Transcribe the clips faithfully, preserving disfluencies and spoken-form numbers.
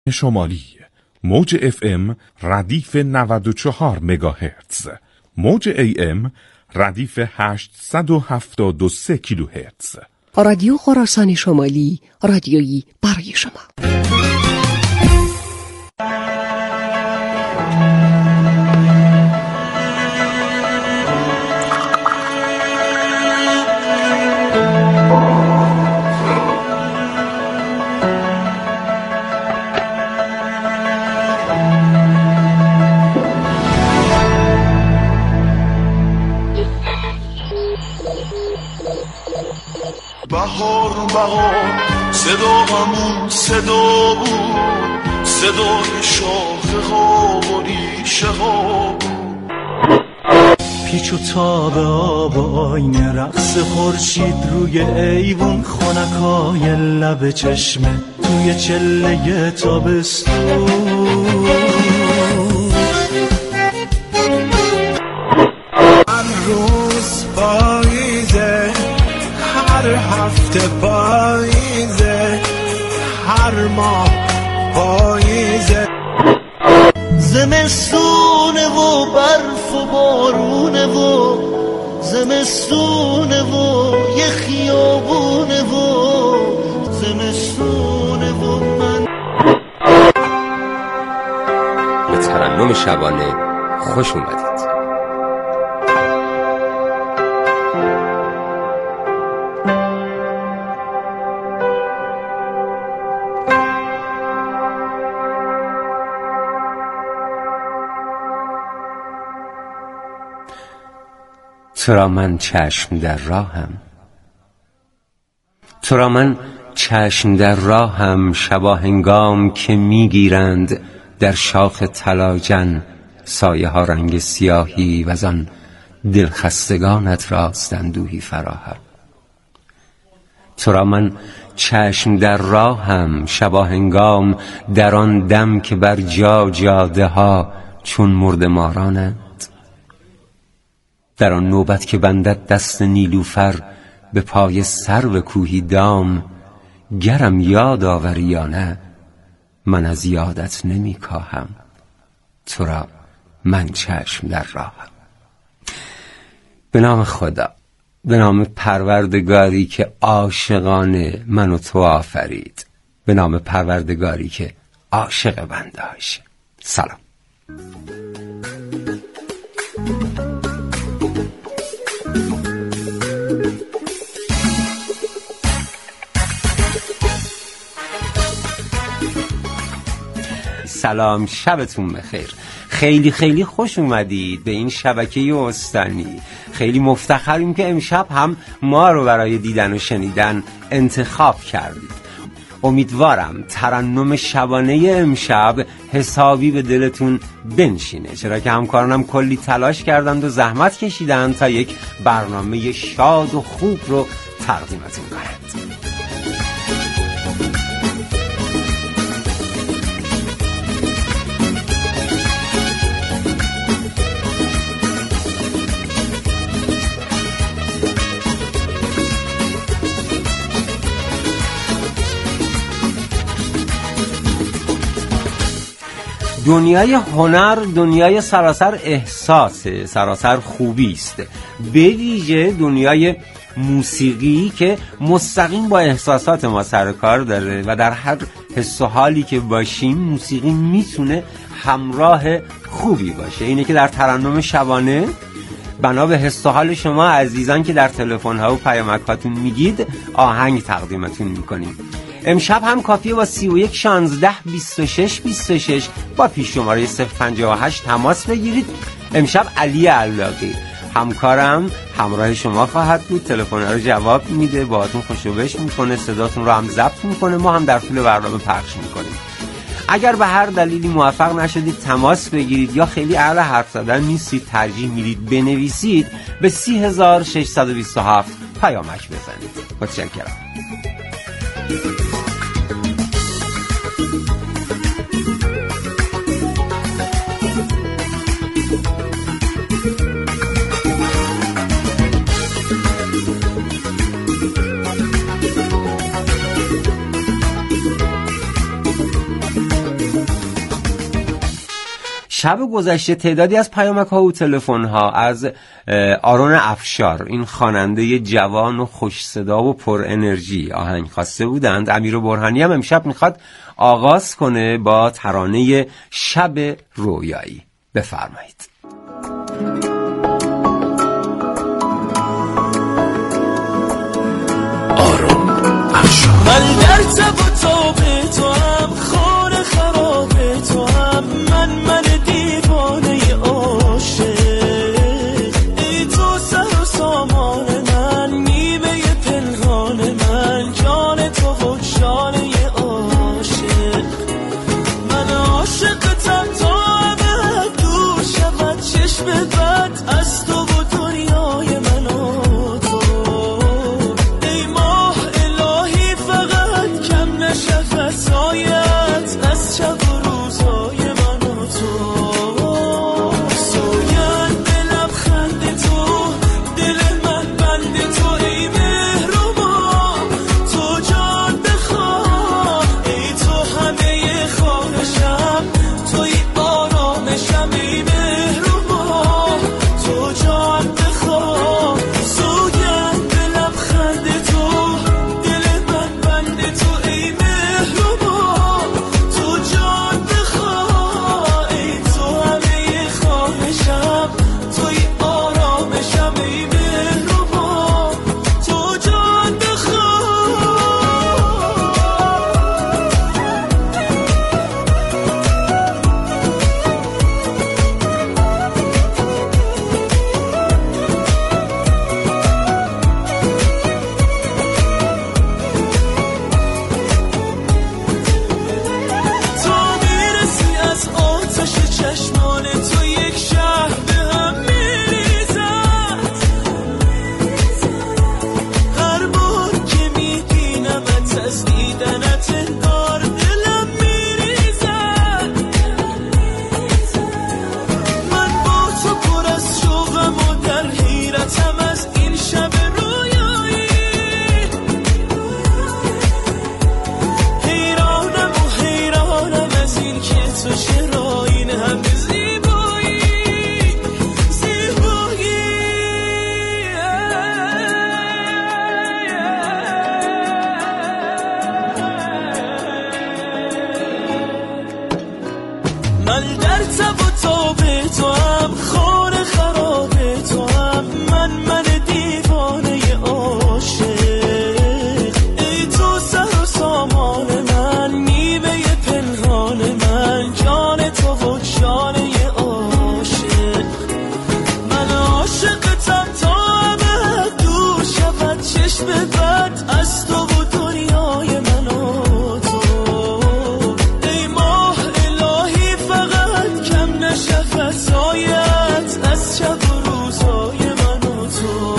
شمالی موج اف ام ردیف نود و چهار مگاهرتز، موج ای ام ردیف هشتصد و هفتاد و سه کیلوهرتز. رادیو خراسان شمالی، رادیویی برای شما. بهار بهار صدا همون صدا بود، صدای شاخه ها و ریشه ها. پیچ و تاب آب و آینه رقص خورشید روی ایوون، خنکای لب چشمه توی چله تابستون. هر روز پاییزه، هر هفته پاییزه، هر ماه پاییزه. زمستونه و برف و بارونه و زمستونه و یه خیابونه و زمستونه و من. به ترنم شبانه خوش اومدید. ترا من چشم در راهم، ترا من چشم در راهم، شبا هنگام که میگیرند در شاخ طلاجن سایه ها رنگ سیاهی، و زن دلخستگانت راست اندوهی فراهم. ترا من چشم در راهم، شبا هنگام در آن دم که بر جا جاده ها چون مرده مارانند، در آن نوبت که بندد دست نیلوفر به پای سرو کوهی دام. گرم یاد آوری یا نه، من از یادت نمی کاهم. ترا من چشم در راهم. به نام خدا، به نام پروردگاری که عاشقانه من و تو آفرید، به نام پروردگاری که عاشق بندهاشه. سلام. سلام، شبتون بخیر. خیلی خیلی خوش اومدید به این شبکه استانی. خیلی مفتخریم که امشب هم ما رو برای دیدن و شنیدن انتخاب کردید. امیدوارم ترنم شبانه امشب حسابی به دلتون بنشینه، چرا که همکارانم کلی تلاش کردند و زحمت کشیدند تا یک برنامه شاد و خوب رو تقدیمتون کنند. دنیای هنر دنیای سراسر احساسه، سراسر خوبی است، به ویژه دنیای موسیقی که مستقیم با احساسات ما سر کار داره و در هر حس و حالی که باشیم موسیقی میتونه همراه خوبی باشه. اینه که در ترنم شبانه بنا به حس و حال شما عزیزان که در تلفن ها و پیامک هاتون میگید آهنگ تقدیمتون میکنیم. امشب هم کافیه با سی و یک شانزده بیست و شش بیست و شش با پیش شماره صفر پنجاه و هشت تماس بگیرید. امشب علی علاقی همکارم همراه شما خواهد بود، تلفن رو جواب میده، باهاتون خوشوبش میکنه، صداتون رو هم ضبط میکنه، ما هم در طول برنامه پخش میکنیم. اگر به هر دلیلی موفق نشدید تماس بگیرید یا خیلی اهل حرف زدن نیستید، ترجیح میدید بنویسید، به سی هزار و ششصد و بیست و هفت پیامک بزنید. متشکرم. شب گذشته تعدادی از پیامک ها و تلفن ها از آرون افشار، این خواننده جوان و خوش صدا و پر انرژی، آهنگ خواسته بودند. امیر برهانی هم امشب میخواد آغاز کنه با ترانه شب رویایی. بفرمایید. آرون افشار. من در تب و تاب تو هم، خانه خراب تو هم، من من دیوانه عاشق. ای تو سر و سامان من، نیمه پنهان من، جان تو و جانه عاشق. من عاشقتم تا ابد دور شود چشم بد از تو و دنیای من و تو. ای ماه الهی فقط کم نشه فسایت از شب و روزای من و تو. سوگند به لبخند تو، دل من بند تو، ای مهربان تو جان بخواه. ای تو همه خواهشم، توی آرامشم، ای مهربان تو جان بخواه. سوگند به لبخند تو، دل من بند تو، ای مهربان تو جان بخواه. ای تو همه خواهشم، توی آرامشم، ای مهربان تو جان بخواه. تو میرسی از آتش چشمان تو، یک شهر به هم میریزد. هر بار که میبینمت از دیدنت انگار دلم میریزد. من با تو پر از شوقم و در حیرتم از این شب رویایی. حیرانم و حیرانم از این که تو چرا این همه زیبایی زیبایی. من در تب و تاب تو هم، خانه خراب تو هم، من من دیوانه عاشق. ای تو سر و سامان من، نیمه پنهان من، جان تو و جانه عاشق. من عاشقتم تا ابد دور شود چشم بد از تو و دنیای من و تو. ای ماه الهی فقط کم نشه فسایت از شب و روزای من و تو.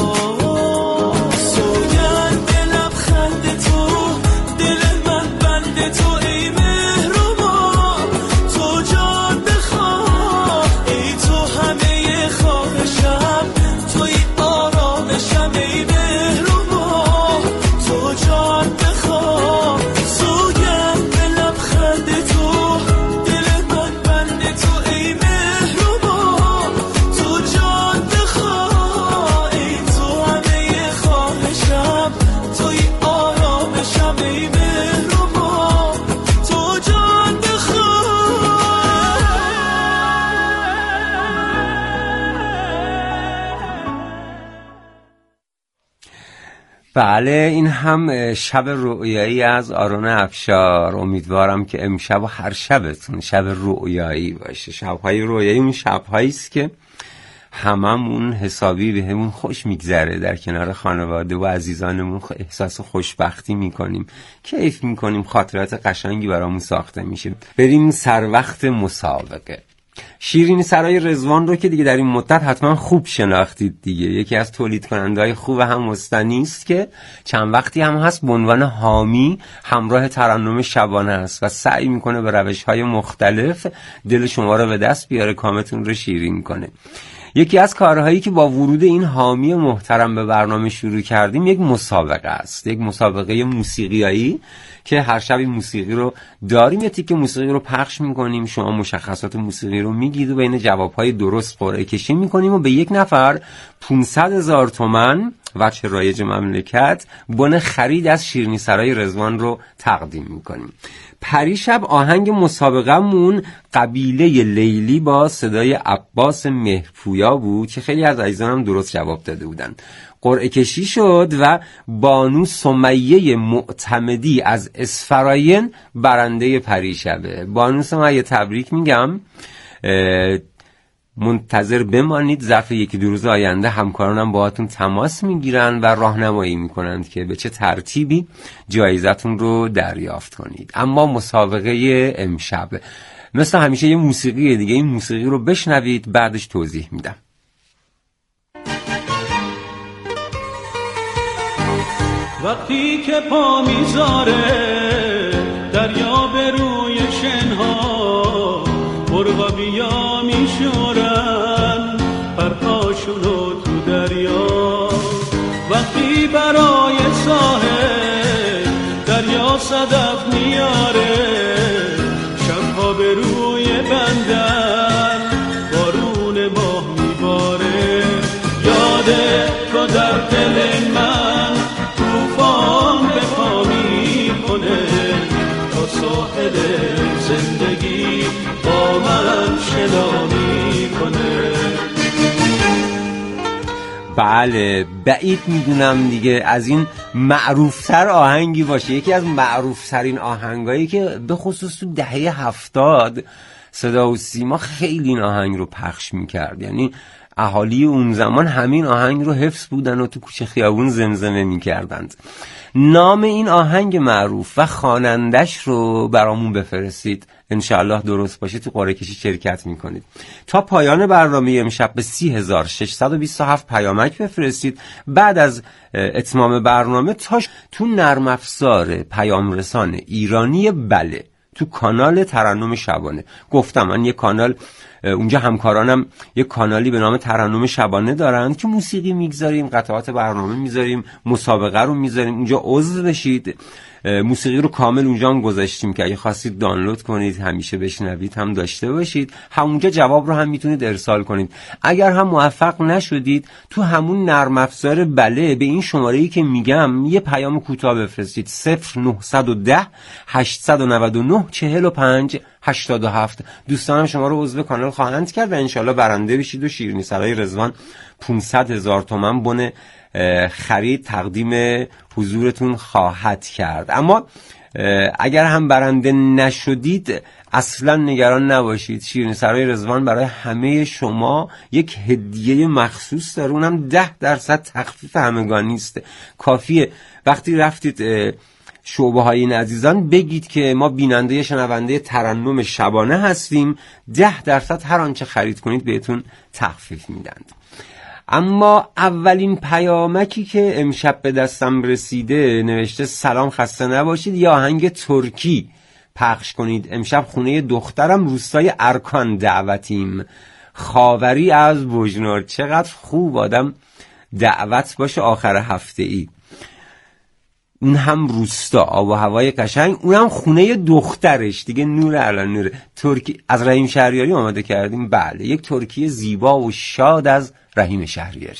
سوگند به لبخند تو، دل من بند تو، ای مهربان تو جان بخواه. ای تو همه خواهشم، توی آرامشم، ای مهربان تو جان بخواه. سوگند به لبخند تو، دل من بند تو، ای مهربان تو جان بخواه. ای تو همه خواهشم، توی آرامشم، ای مهربان تو جان بخواه. بله، این هم شب رویایی از آرون افشار. امیدوارم که امشب و هر شبتون شب رویایی باشه. شب‌های رویایی اون شب‌هایی است که هممون حسابی به همون خوش میگذره، در کنار خانواده و عزیزانمون احساس خوشبختی میکنیم، کیف میکنیم، خاطرات قشنگی برامون ساخته میشه. بریم سر وقت مسابقه. شیرین سرای رضوان رو که دیگه در این مدت حتما خوب شناختید دیگه. یکی از تولید کننده‌های خوب هم مستنی است که چند وقتی هم هست به عنوان حامی همراه ترنم شبانه است و سعی میکنه به روش‌های مختلف دل شما رو به دست بیاره، کامتون رو شیرین کنه. یکی از کارهایی که با ورود این حامی محترم به برنامه شروع کردیم یک مسابقه است، یک مسابقه موسیقیایی که هر شب این موسیقی رو داریم، یه تیکه موسیقی رو پخش میکنیم، شما مشخصات موسیقی رو میگید و بین جوابهای درست قرعه کشی میکنیم و به یک نفر پانصد هزار تومان وجه رایج مملکت بن خرید از شیرینی سرای رضوان رو تقدیم میکنیم. پریشب آهنگ مسابقه‌مون قبیله لیلی با صدای عباس مهرپویا بود که خیلی از عزیزانم درست جواب داده بودن. قرعه کشی شد و بانو سمیه معتمدی از اسفراین برنده پریشبه. بانو سمیه تبریک میگم، منتظر بمانید، ظرف یکی دو روز آینده همکارانم باهاتون تماس میگیرن و راهنمایی میکنند که به چه ترتیبی جایزتون رو دریافت کنید. اما مسابقه امشب مثل همیشه یه موسیقی دیگه، این موسیقی رو بشنوید بعدش توضیح میدم. وقتی که پا میذاره دریا به روی شنها، مرغابیا میشورن پرهاشونو تو دریا. وقتی برای ساحل دریا صدف میاره، شبها به روی بندر بارون ماه میباره. یاده تو در دل من طوفان به پا میکنه، تا ساحل زندگی با من شنا میکنه. بله، بعید میدونم دیگه از این معروفتر آهنگی باشه. یکی از معروفترین آهنگایی که به خصوص تو دهه هفتاد صدا و سیما خیلی این آهنگ رو پخش میکرد. یعنی اهالی اون زمان همین آهنگ رو حفظ بودن و تو کوچه خیابون زمزمه میکردند. نام این آهنگ معروف و خوانندش رو برامون بفرستید، انشاءالله درست باشه تو قرعه کشی شرکت میکنید. تا پایان برنامه امشب به سی هزار و ششصد و بیست و هفت پیامک بفرستید. بعد از اتمام برنامه تا تو نرم افزار پیام رسان ایرانی بله تو کانال ترنم شبانه، گفتم من یه کانال اونجا همکارانم یه کانالی به نام ترنم شبانه دارن که موسیقی میگذاریم، قطعات برنامه میذاریم، مسابقه رو میذاریم، اونجا عضو بشید. موسیقی رو کامل اونجا هم گذاشتیم که اگه خواستید دانلود کنید همیشه بشنوید هم داشته باشید. همونجا جواب رو هم میتونید ارسال کنید. اگر هم موفق نشدید تو همون نرم افزار بله به این شماره‌ای که میگم یه پیام کوتاه بفرستید صفر نه یک صفر هشت نه نه چهل و پنج هشتاد و هفت. دوستانم شما رو عضو کانال خواهند کرد و انشالله برنده بشید و شیرینی سرای رضوان پانصد هزار تومان بن خرید تقدیم حضورتون خواهد کرد. اما اگر هم برنده نشدید اصلا نگران نباشید، شیرینی سرای رضوان برای همه شما یک هدیه مخصوص داره، اونم ده درصد تخفیف همگانی است. کافیه وقتی رفتید شعبه های این عزیزان بگید که ما بیننده شنونده ترنم شبانه هستیم، ده درصد هر آنچه خرید کنید بهتون تخفیف میدند. اما اولین پیامکی که امشب به دستم رسیده نوشته سلام خسته نباشید، یا آهنگ ترکی پخش کنید. امشب خونه دخترم روستای ارکان دعوتیم، خاوری از بوجنور. چقدر خوب آدم دعوت باشه آخر هفته ای، اون هم روستا، آب و هوای قشنگ، اون هم خونه دخترش دیگه. نور الان نور. ترکی از رحیم شهریاری آماده کردیم. بله، یک ترکی زیبا و شاد از رحیم شهریاری.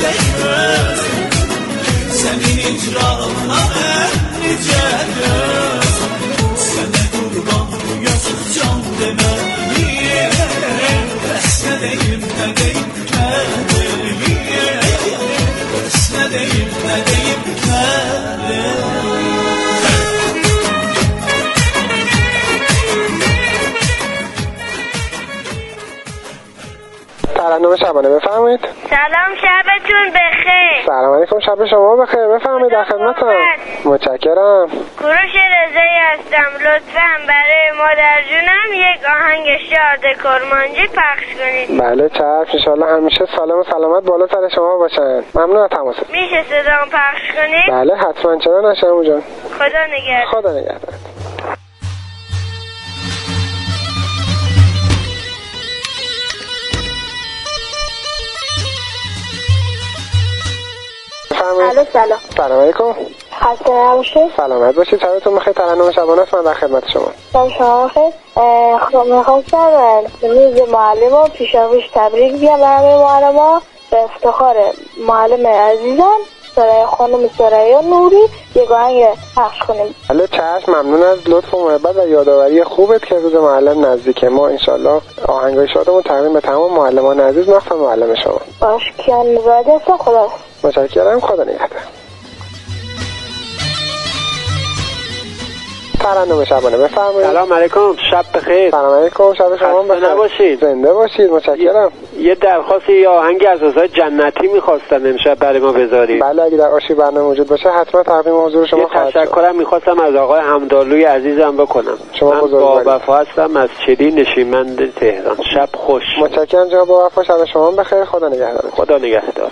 değmez. Senin icraatname nicədir. Sənə qurban yazıq can deməliyə. Bəs nə deyim, nə deyim, nə deyim, bəs nə deyim, nə deyim, nə deyim. ترنم شبانه بفرمایید. سلام، شبتون بخیر. سلام علیکم، شب شما بخیر. بفرمایید، در خدمتم. متشکرم. کوروش رضایی هستم. لطفاً برای مادر جونم یک آهنگ شاد کرمانجی پخش کنید. بله چشم، ان شاءالله همیشه سالم و سلامت بالا سر شما باشن. ممنون از تماست. میشه صدام پخش کنید؟ بله حتما، چرا نشم جان. خدا نگهدار. خدا نگهدار. الو سلام. سلام علیکم. خسته نباشید. سلامت باشید. شبتون بخیر. ترنم شبانه است، من در خدمت شما. شب شما بخیر. خب میخواستم روز معلم رو پیشاپیش تبریک بگم به همه معلم‌ها به افتخار معلم عزیزم سرای خانم ثریا نوری یک آهنگ پخش کنیم. بله چشم، ممنون از لطف و محبت و یادآوری خوبت که روز معلم نزدیکه. ما انشالله آهنگای شادمون تقدیم به تمام معلمان عزیز، مخصوصا معلم شما. باش کیان زاده هستم. خدا متشکرم. خدا نگهدار. ترنم شبانه بفرمایید. سلام علیکم، شب بخیر. سلام علیکم، شب شما بخیر. خسته نباشید. زنده باشید. متشکرم. یه درخواست یا آهنگ از آزاد جنتی می‌خواستم امشب برای ما بذارید. بله اگه در آشی برنامه وجود باشه حتما تقدیم حضور شما خواهد شد. یه تشکرم می‌خواستم از آقای حمدالوی عزیزم بکنم. شما من با وفا هستم از چلی نشیمند تهران. شب خوش. متشکرم جناب با وفا. شب شما بخیر. خدا نگهدار. خدا نگهدار.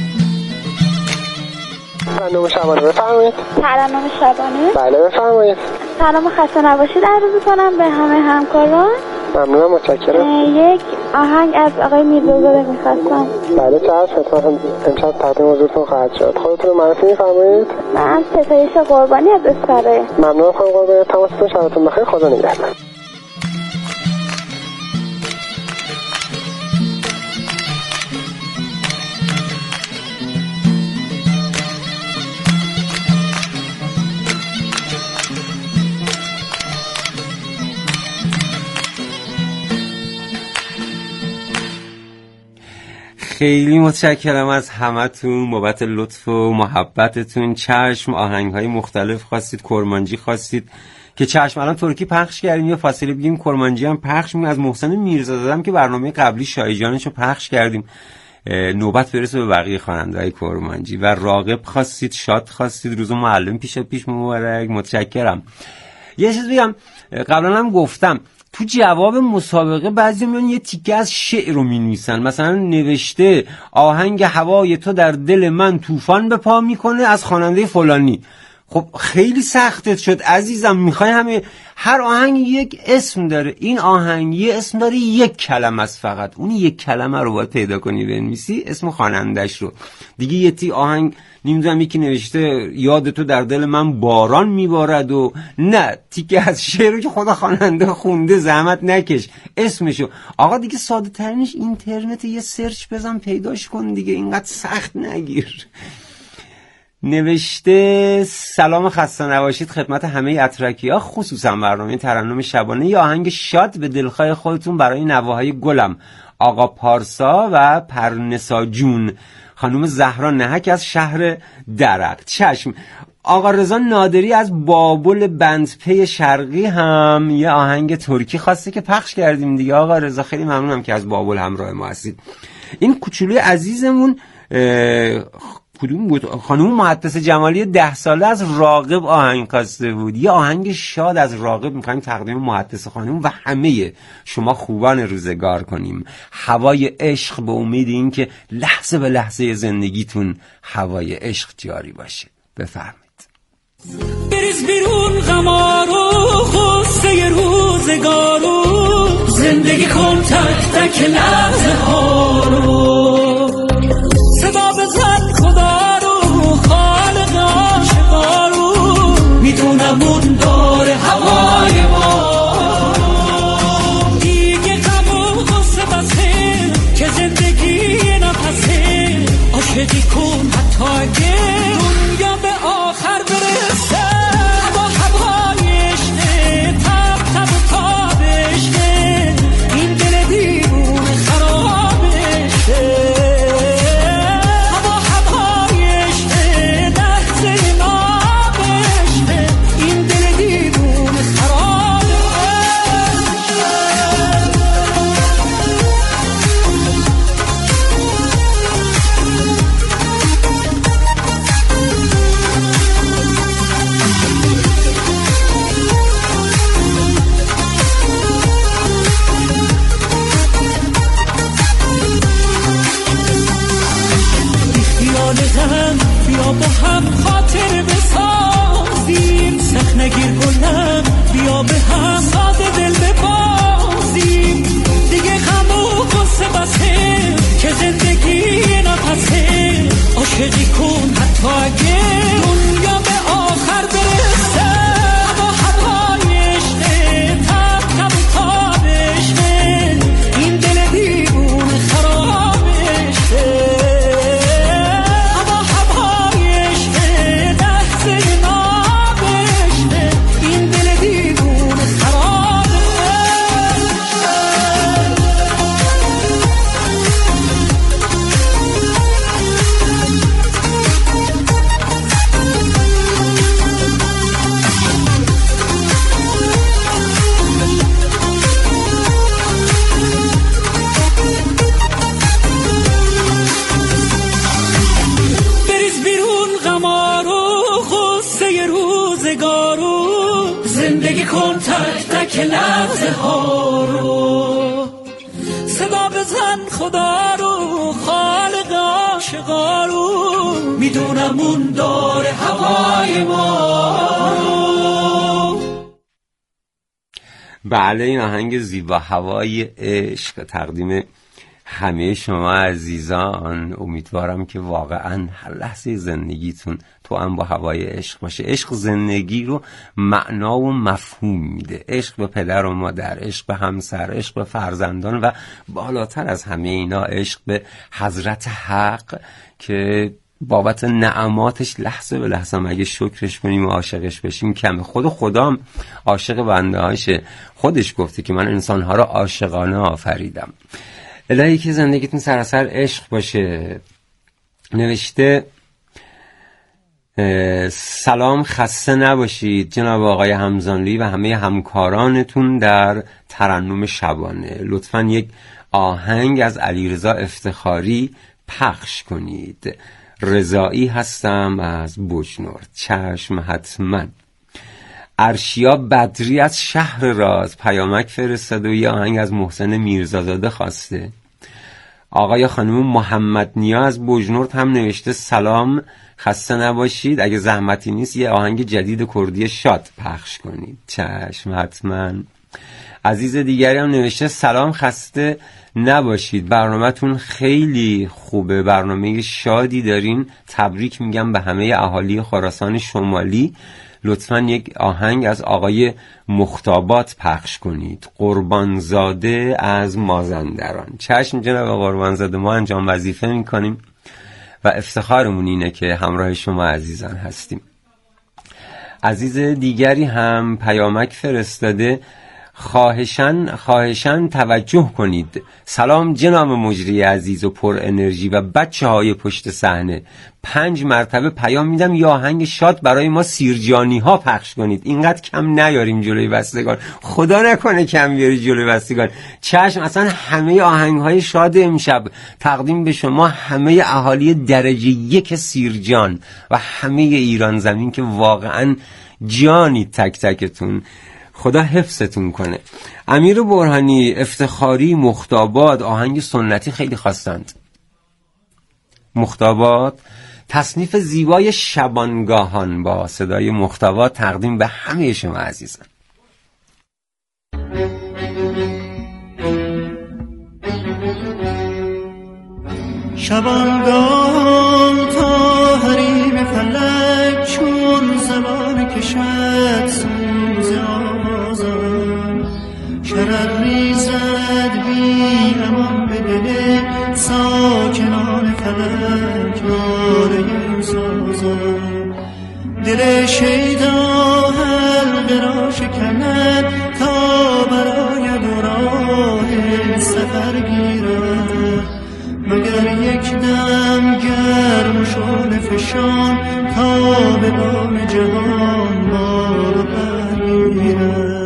ترنم شبانه بفرمایید. ترنم شبانه. بله بفرمایید. سلام و خسته نباشید عرض می‌کنم به همه همکاران. ممنونم. متشکرم. یک آهنگ از آقای میرزازاده می‌خواستم. بله چشم، حتما امشب تقدیم حضورتون خواهد شد. خودتون معرفی می‌فرمایید؟ من ستایش قربانی از اسفره. ممنونم خانم قربانی. تماستون. شبتون بخیر. خدا نگهدار. خیلی متشکرم از همتون بابت لطف و محبتتون. چشم آهنگ‌های مختلف خواستید، کرمانجی خواستید که چشم الان ترکی پخش کردیم. یه فاصله بگیم کرمانجی هم پخش می‌کنیم. از محسن میرزاده هم که برنامه قبلی شایجانشو پخش کردیم. نوبت برسه به بقیه خواننده‌های کرمانجی. و راغب خواستید، شاد خواستید. روز معلم پیشا پیش مبارک. متشکرم. یه چیز بگم، قبلا هم گفتم تو جواب مسابقه بعضی میان یه تیکه از شعر رو مینویسن. مثلا نوشته آهنگ هوای تو در دل من طوفان به پا میکنه از خواننده فلانی. خب خیلی سختت شد عزیزم، میخوای همه هر آهنگ یک اسم داره. این آهنگ یه اسم داره، یک کلمه است فقط. اون یک کلمه رو باید پیدا کنی بنویسی اسم خواننده‌اش رو. دیگه یه تی آهنگ نمیدونم یکی نوشته یاد تو در دل من باران میبارد و نه تیکه از شعر رو که خدا خواننده خونده زحمت نکش اسمشو. آقا دیگه ساده ترینش اینترنت، یه سرچ بزن پیداش کن دیگه، اینقدر سخت نگیر. نوشته سلام خسته نباشید خدمت همه اترکی‌ها، خصوصا برنامه ترنم شبانه. یا آهنگ شاد به دلخواه خودتون برای نواهای گلم، آقا پارسا و پرنسا جون، خانم زهرا نهک از شهر درقد. چشم. آقا رضا نادری از بابل بندپی شرقی هم یه آهنگ ترکی خواسته که پخش کردیم دیگه. آقا رضا خیلی ممنونم که از بابل همراه ما هستید. این کوچولوی عزیزمون کدوم بود؟ خانم محدث جمالی ده ساله از راغب آهنگ خواسته بود. یه آهنگ شاد از راغب میخوایم تقدیم محدث خانم و همه شما خوبان روزگار کنیم. هوای عشق، به امید این که لحظه به لحظه زندگیتون هوای عشق جاری باشه. بفرمایید. بریز بیرون غمارو خوسته روزگارو، زندگی کن تک تک لحظه ها رو، صدا بزن خدا رو خالق عاشقا رو، میدونم اون داره هوای ما. دیگه غم و غصه بسه که زندگی نفسه، عاشقی کن حتی اگه دنیا به آخر برسه. هوا هوای عشقه، تب تب و تاب عشقه، این دل دیوونه خرابشه. هوا هوای عشقه، لحظه ناب عشقه، این دل دیوونه خرابشه. بیا با هم خاطر بسازیم، سخت نگیر گلم، بیا به هم ساده دل ببازیم. دیگه غم و غصه بسه که زندگی نفسه. عاشقی کن حتی اگه دنیا به آخر برسه. هوا هوای عشقه، تب تب و تاب عشقه، این دل دیوونه خرابشه. زندگی کن تک تک لحظه ها رو، صدا بزن خدا رو، خالق عاشقا رو، میدونم اون داره هوای ما رو. بله، این آهنگ زیبا هوای عشق تقدیم همه شما عزیزان. امیدوارم که واقعا هر لحظه زندگیتون تو هم با هوای عشق باشه. عشق زندگی رو معنا و مفهوم میده. عشق به پدر و مادر، عشق به همسر، عشق به فرزندان و بالاتر از همه اینا عشق به حضرت حق که بابت نعماتش لحظه به لحظه اگه شکرش کنیم و عاشقش بشیم کمه. خود خدام عاشق بنده هاشه. خودش گفته که من انسانها رو عاشقانه آفریدم. الهی که زندگیتون سراسر عشق باشه. نوشته سلام، خسته نباشید جناب آقای همزانلویی و همه همکارانتون در ترنم شبانه. لطفاً یک آهنگ از علیرضا افتخاری پخش کنید. رضایی هستم از بوجنورد. چشم حتما. ارشیا بدری از شهر راز پیامک فرستاده و یه آهنگ از محسن میرزازاده خواسته. آقای خانم محمد نیا از بوجنورد هم نوشته سلام، خسته نباشید، اگه زحمتی نیست یه آهنگ جدید کردی شاد پخش کنید. چشم حتما. عزیز دیگری هم نوشته سلام، خسته نباشید، برنامه‌تون خیلی خوبه، برنامه شادی دارین، تبریک میگم به همه اهالی خراسان شمالی. لطفاً یک آهنگ از آقای مختابات پخش کنید. قربانزاده از مازندران. چشم جناب قربانزاده، ما انجام وظیفه میکنیم و افتخارمون اینه که همراه شما عزیزان هستیم. عزیز دیگری هم پیامک فرستاده خواهشاً خواهشاً توجه کنید. سلام جناب مجری عزیز و پر انرژی و بچه های پشت صحنه، پنج مرتبه پیام میدم یا آهنگ شاد برای ما سیرجانی ها پخش کنید. اینقدر کم نیاریم جلوی بستگان، خدا نکنه کم بیاری جلوی بستگان. چشم، اصلا همه آهنگ های شاد امشب تقدیم به شما همه اهالی درجه یک سیرجان و همه ایران زمین که واقعا جانی تک تکتون. خدا حفظتون کنه. امیر برهانی، افتخاری، مختابات آهنگ سنتی خیلی خواستند. مختابات تصنیف زیبای شبانگاهان با صدای مختابات تقدیم به همه شما عزیزان. شبانگاه تا حریم فلک چون زبان کشد سوز آزان، شرر ریزد بی امان به دل ساکنان فلک. پاره سازم. دل شیدا حلقه را شکند تا براید و راه سفر گیرد، مگر یک دم گرم و شعله فشان تا به بام جهان بال و پر گیرد.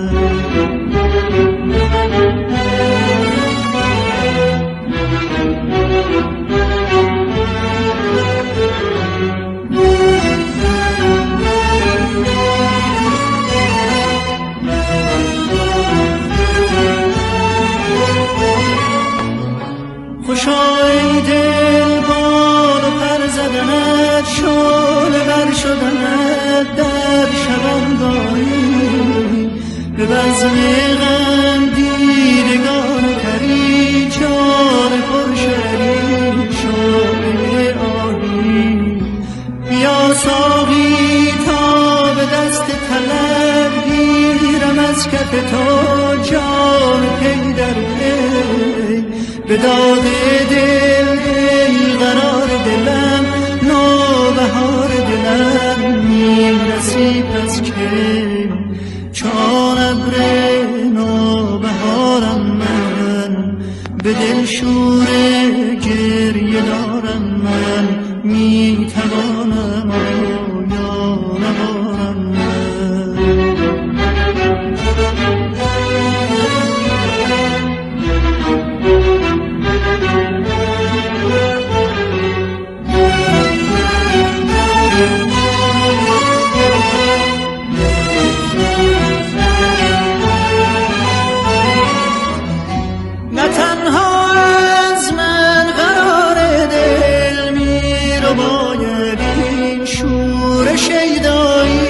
خوشای دل بال و پر زدنت، شعله بر شدنت در شبانگاهی، به بزم غم دیدگان پری جان پرشری شعله آهی. بیا ساقی تا به دست طلب گیرم از کف تو جان پی در پی، به داد دل ای قرار دلم نوبهار دلم میرسی پس که چون ابر نوبهارم من، به دل شور گریه دارم من، میتوانم آیا نبارم من. نه تنها از من قرار دل می رو باید این شور شیدایی،